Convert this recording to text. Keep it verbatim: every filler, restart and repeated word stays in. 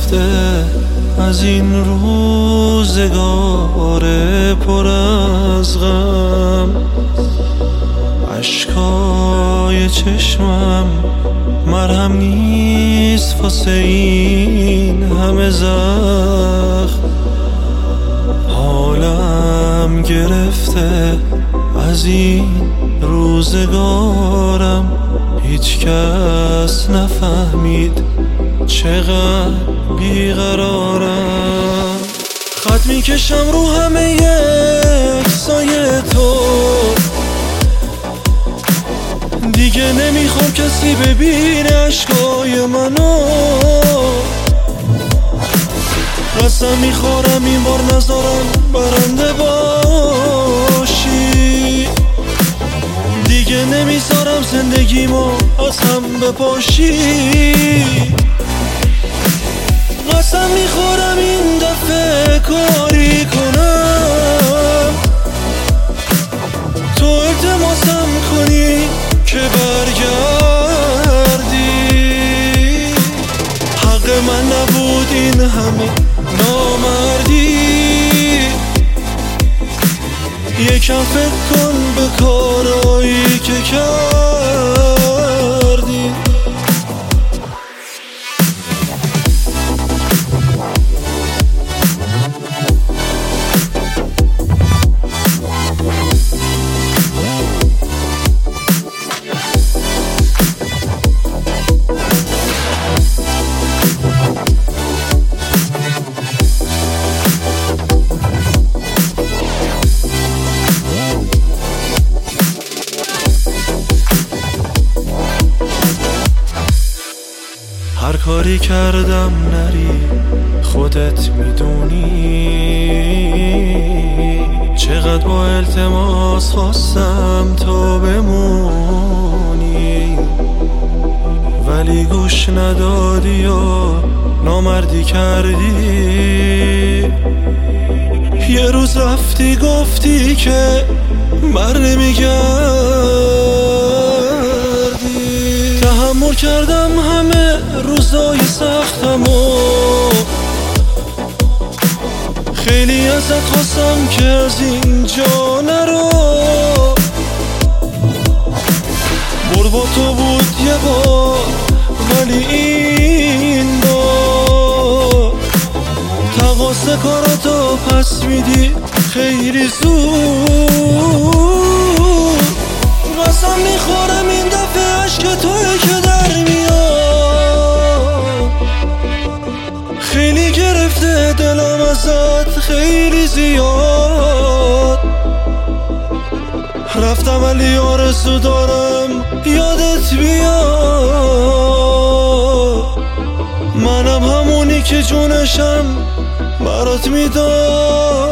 رفته از این روزگار پر از غم، اشکای چشمم مرهم نیست واسه این همه زخم. حالم گرفته از این روزگارم، هیچ کس نفهمید چقدر بیقرارم. خط میکشم رو همه یک سایه تو، دیگه نمیخوام کسی ببینه اشکای منو. قسم میخورم این بار نذارم برنده باشی، دیگه نمیذارم زندگیمو از هم بپاشی. قسم میخورم این دفعه کاری کنم تو التماسم کنی که برگردی. حق من نبود این همه نامردی، یکم فکر کن به کارایی که کردی. هر کاری کردم نری خودت میدونی، چقدر با التماس خواستم تو بمونی، ولی گوش ندادی و نامردی کردی. یه روز رفتی گفتی که بر نمیگردی. تحمل کردم همه روزای سختمو، خیلی ازت خواستم که از اینجا نرو. برد با تو بود یه بار ولی این بار تقاص کاراتو پس میدی خیلی زود. قسم میخورم این دفعه عشق توی که در میاد، خیلی گرفته دلم ازت خیلی زیاد. رفتم ولی آرزو دارم یادت بیاد، منم همونی که جونشم برات میداد.